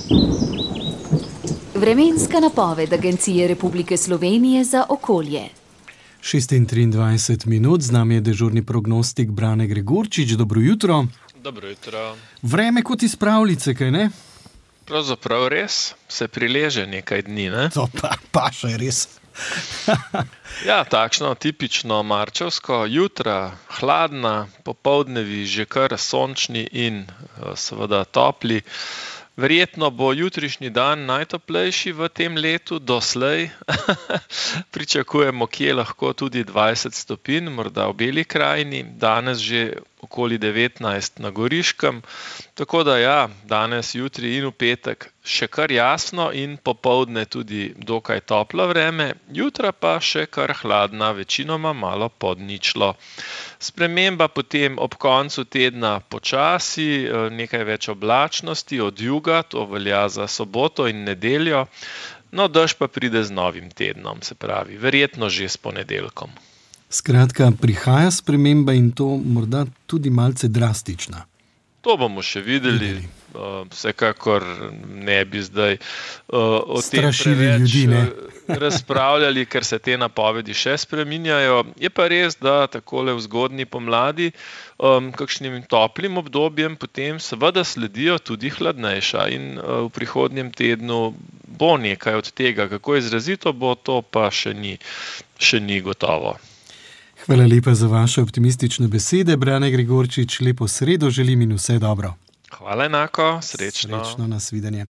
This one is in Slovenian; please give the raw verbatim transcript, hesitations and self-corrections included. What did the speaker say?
Vremenska napoved Agencije Republike Slovenije za okolje. šest in triindvajset minut, z nami je dežurni prognostik Brane Gregorčič. Dobro jutro. Dobro jutro. Vreme kot iz pravljice, kaj ne? Pravzaprav res, se prileže nekaj dni, ne? To pa, pa še res. Ja, takšno tipično marčevsko, jutra hladna, popoldnevi že kar sončni in seveda topli. Verjetno bo jutrišnji dan najtoplejši v tem letu doslej. Pričakujemo kje lahko tudi dvajset stopinj, morda v Beli krajini, danes že okoli devetnajst na Goriškem. Tako da ja, danes, jutri in v petek še kar jasno in popoldne tudi dokaj toplo vreme, jutra pa še kar hladna, večinoma malo pod ničlo. Sprememba potem ob koncu tedna počasi, nekaj več oblačnosti od juga, to velja za soboto in nedeljo, no dež pa pride z novim tednom, se pravi, verjetno že s ponedeljkom. Skratka, prihaja sprememba in to morda tudi malce drastična. To bomo še videli. videli. Vsekakor ne bi zdaj o tem preveč razpravljali, ker se te napovedi še spreminjajo. Je pa res, da takole v zgodnji pomladi kakšnim toplim obdobjem potem seveda sledijo tudi hladnejša in v prihodnjem tednu bo nekaj od tega. Kako izrazito bo, to pa še ni, še ni gotovo. Hvala lepa za vaše optimistične besede. Brane Gregorčič, lepo sredo želim in vse dobro. Hvala enako, srečno. Srečno, nasvidenje.